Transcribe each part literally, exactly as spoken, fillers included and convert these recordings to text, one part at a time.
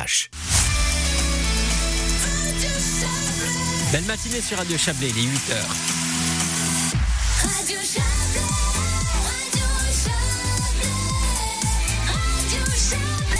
plage. Belle matinée sur Radio Chablais, il est huit heures. Radio Chablais, Radio Chablais, Radio Chablais,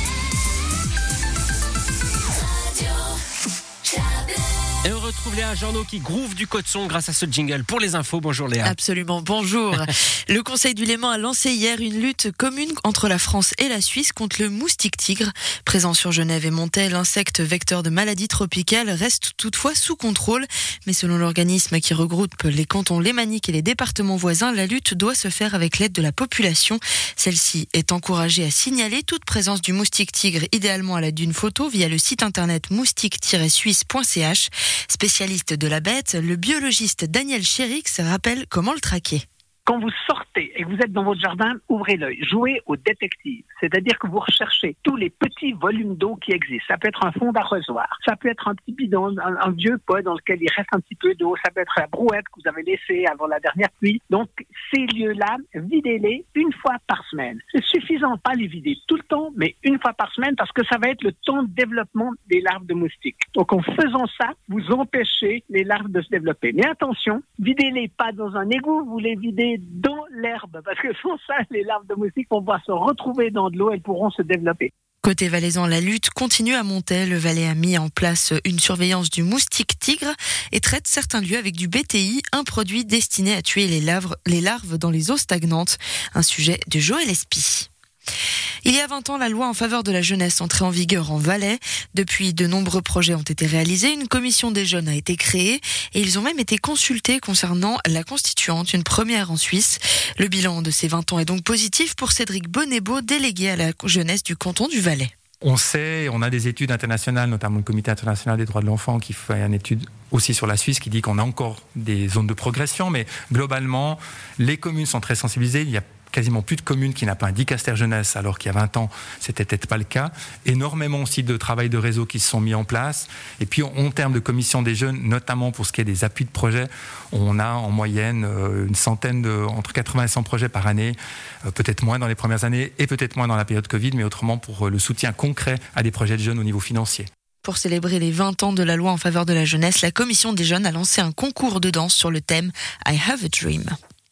Radio Chablais. Et on retrouve Léa Journeau qui groove du Côte-Son grâce à ce jingle pour les infos. Bonjour Léa. Absolument, bonjour. Le Conseil du Léman a lancé hier une lutte commune entre la France et la Suisse contre le moustique tigre. Présent sur Genève et Montet, l'insecte vecteur de maladies tropicales reste toutefois sous contrôle. Mais selon l'organisme qui regroupe les cantons lémaniques et les départements voisins, la lutte doit se faire avec l'aide de la population. Celle-ci est encouragée à signaler toute présence du moustique tigre, idéalement à l'aide d'une photo via le site internet moustique tiret suisse point c h. Spécialiste de la bête, le biologiste Daniel Chérix rappelle comment le traquer. Quand vous sortez et que vous êtes dans votre jardin, ouvrez l'œil, jouez au détective. C'est-à-dire que vous recherchez tous les petits volumes d'eau qui existent. Ça peut être un fond d'arrosoir, ça peut être un petit bidon, un, un vieux pot dans lequel il reste un petit peu d'eau, ça peut être la brouette que vous avez laissée avant la dernière pluie. Donc, ces lieux-là, videz-les une fois par semaine. C'est suffisant, pas les vider tout le temps, mais une fois par semaine, parce que ça va être le temps de développement des larves de moustiques. Donc, en faisant ça, vous empêchez les larves de se développer. Mais attention, videz-les pas dans un égout, vous les videz dans l'herbe, parce que sans ça, les larves de moustiques vont pouvoir se retrouver dans de l'eau, elles pourront se développer. Côté valaisan, la lutte continue à monter. Le Valais a mis en place une surveillance du moustique tigre et traite certains lieux avec du B T I, un produit destiné à tuer les larves, les larves dans les eaux stagnantes. Un sujet de Joël Espy. Il y a vingt ans, la loi en faveur de la jeunesse entrait en vigueur en Valais. Depuis, de nombreux projets ont été réalisés. Une commission des jeunes a été créée et ils ont même été consultés concernant la constituante, une première en Suisse. Le bilan de ces vingt ans est donc positif pour Cédric Bonnebeau, délégué à la jeunesse du canton du Valais. On sait, on a des études internationales, notamment le Comité international des droits de l'enfant qui fait une étude aussi sur la Suisse qui dit qu'on a encore des zones de progression, mais globalement, les communes sont très sensibilisées. Il y a quasiment plus de communes qui n'ont pas un dicaster jeunesse, alors qu'il y a vingt ans, c'était peut-être pas le cas. Énormément aussi de travail de réseau qui se sont mis en place. Et puis, en termes de commission des jeunes, notamment pour ce qui est des appuis de projets, on a en moyenne une centaine de, entre quatre-vingts et cent projets par année, peut-être moins dans les premières années et peut-être moins dans la période Covid, mais autrement pour le soutien concret à des projets de jeunes au niveau financier. Pour célébrer les vingt ans de la loi en faveur de la jeunesse, la commission des jeunes a lancé un concours de danse sur le thème I Have a Dream.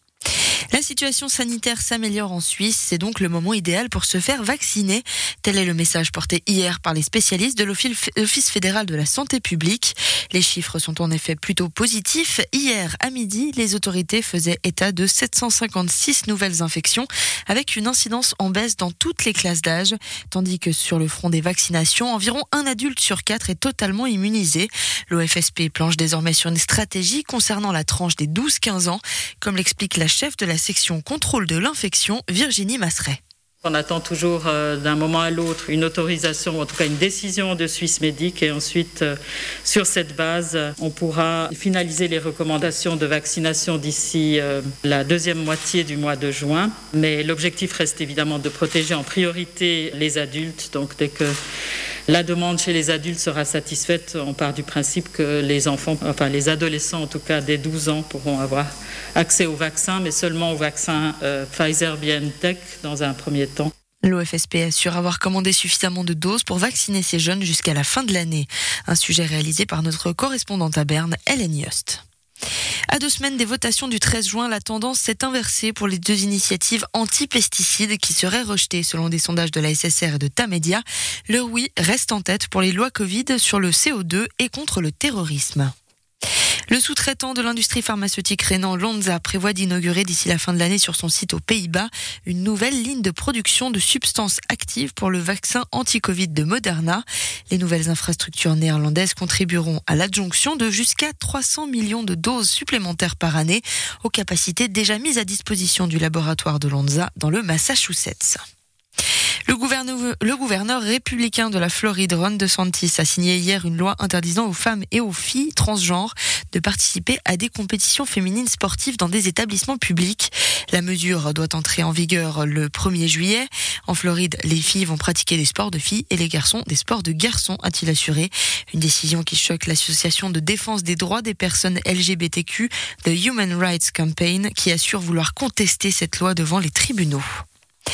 La situation sanitaire s'améliore en Suisse, c'est donc le moment idéal pour se faire vacciner. Tel est le message porté hier par les spécialistes de l'Office fédéral de la santé publique. Les chiffres sont en effet plutôt positifs. Hier à midi, les autorités faisaient état de sept cent cinquante-six nouvelles infections, avec une incidence en baisse dans toutes les classes d'âge, tandis que sur le front des vaccinations, environ un adulte sur quatre est totalement immunisé. L'O F S P planche désormais sur une stratégie concernant la tranche des douze quinze ans, comme l'explique la chef de la section contrôle de l'infection, Virginie Masseret. On attend toujours euh, d'un moment à l'autre une autorisation, ou en tout cas une décision de Swissmedic, et ensuite, euh, sur cette base, on pourra finaliser les recommandations de vaccination d'ici euh, la deuxième moitié du mois de juin. Mais l'objectif reste évidemment de protéger en priorité les adultes. Donc dès que la demande chez les adultes sera satisfaite, on part du principe que les enfants, enfin les adolescents en tout cas dès douze ans, pourront avoir accès au vaccin, mais seulement au vaccin euh, Pfizer-BioNTech dans un premier temps. L'O F S P assure avoir commandé suffisamment de doses pour vacciner ces jeunes jusqu'à la fin de l'année. Un sujet réalisé par notre correspondante à Berne, Hélène Yost. À deux semaines des votations du treize juin, la tendance s'est inversée pour les deux initiatives anti-pesticides qui seraient rejetées selon des sondages de la S S R et de Tamedia. Le oui reste en tête pour les lois Covid sur le C O deux et contre le terrorisme. Le sous-traitant de l'industrie pharmaceutique rhénan Lonza prévoit d'inaugurer d'ici la fin de l'année sur son site aux Pays-Bas une nouvelle ligne de production de substances actives pour le vaccin anti-Covid de Moderna. Les nouvelles infrastructures néerlandaises contribueront à l'adjonction de jusqu'à trois cents millions de doses supplémentaires par année aux capacités déjà mises à disposition du laboratoire de Lonza dans le Massachusetts. Le gouverneur, le gouverneur républicain de la Floride, Ron DeSantis, a signé hier une loi interdisant aux femmes et aux filles transgenres de participer à des compétitions féminines sportives dans des établissements publics. La mesure doit entrer en vigueur le premier juillet. En Floride, les filles vont pratiquer des sports de filles et les garçons des sports de garçons, a-t-il assuré. Une décision qui choque l'association de défense des droits des personnes L G B T Q, The Human Rights Campaign, qui assure vouloir contester cette loi devant les tribunaux.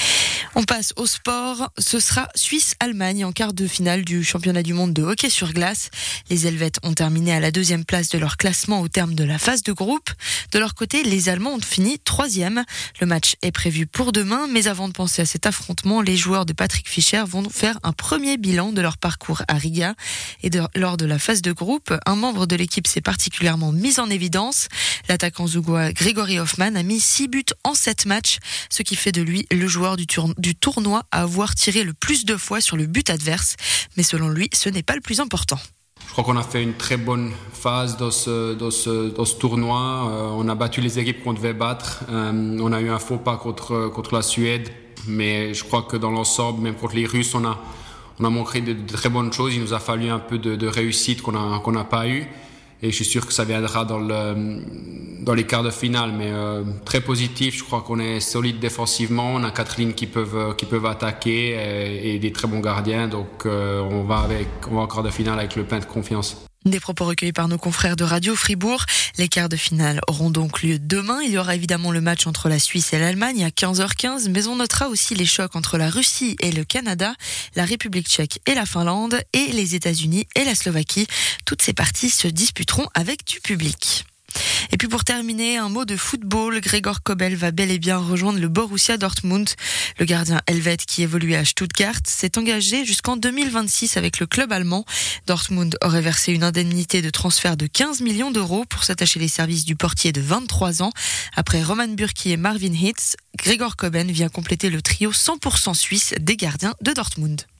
On passe au sport. Ce sera Suisse-Allemagne en quart de finale du championnat du monde de hockey sur glace. Les Helvètes ont terminé à la deuxième place de leur classement au terme de la phase de groupe. De leur côté, les Allemands ont fini troisième. Le match est prévu pour demain, mais avant de penser à cet affrontement, les joueurs de Patrick Fischer vont faire un premier bilan de leur parcours à Riga. Et de, lors de la phase de groupe, un membre de l'équipe s'est particulièrement mis en évidence. L'attaquant zougois Grégory Hoffmann a mis six buts en sept matchs, ce qui fait de lui le joueur du, tour, du tournoi à avoir tiré le plus de fois sur le but adverse. Mais selon lui, ce n'est pas le plus important. Je crois qu'on a fait une très bonne phase dans ce, dans ce, dans ce tournoi. Euh, on a battu les équipes qu'on devait battre. Euh, on a eu un faux pas contre, contre la Suède. Mais je crois que dans l'ensemble, même contre les Russes, on a, on a montré de, de très bonnes choses. Il nous a fallu un peu de, de réussite qu'on a, qu'on n'a pas eu. Et je suis sûr que ça viendra dans, le, dans les quarts de finale. Mais euh, très positif, je crois qu'on est solide défensivement. On a quatre lignes qui peuvent, qui peuvent attaquer et, et des très bons gardiens. Donc euh, on, va avec, on va en quart de finale avec le plein de confiance. Des propos recueillis par nos confrères de Radio Fribourg. Les quarts de finale auront donc lieu demain. Il y aura évidemment le match entre la Suisse et l'Allemagne à quinze heures quinze, mais on notera aussi les chocs entre la Russie et le Canada, la République tchèque et la Finlande, et les États-Unis et la Slovaquie. Toutes ces parties se disputeront avec du public. Et puis pour terminer, un mot de football. Gregor Kobel va bel et bien rejoindre le Borussia Dortmund. Le gardien helvète qui évoluait à Stuttgart s'est engagé jusqu'en deux mille vingt-six avec le club allemand. Dortmund aurait versé une indemnité de transfert de quinze millions d'euros pour s'attacher les services du portier de vingt-trois ans. Après Roman Bürki et Marvin Hitz, Gregor Kobel vient compléter le trio cent pour cent suisse des gardiens de Dortmund.